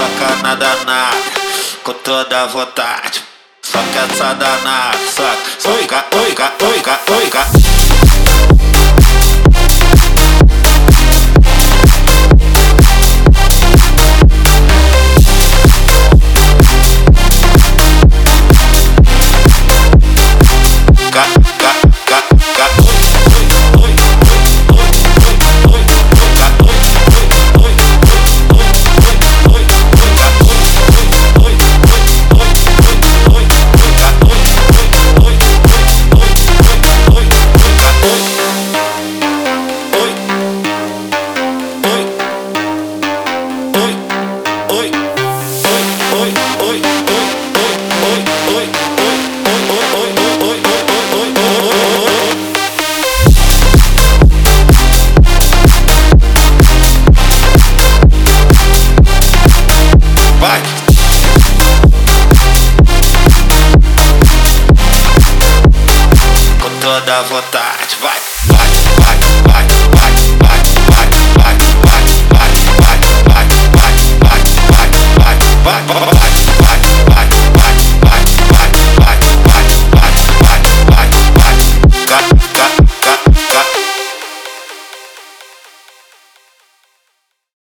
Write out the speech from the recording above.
soca na danada, com toda a vontade. Soca essa danada, soca. Oiga, oiga, oiga, oiga. Vai! Com toda a vontade, vai!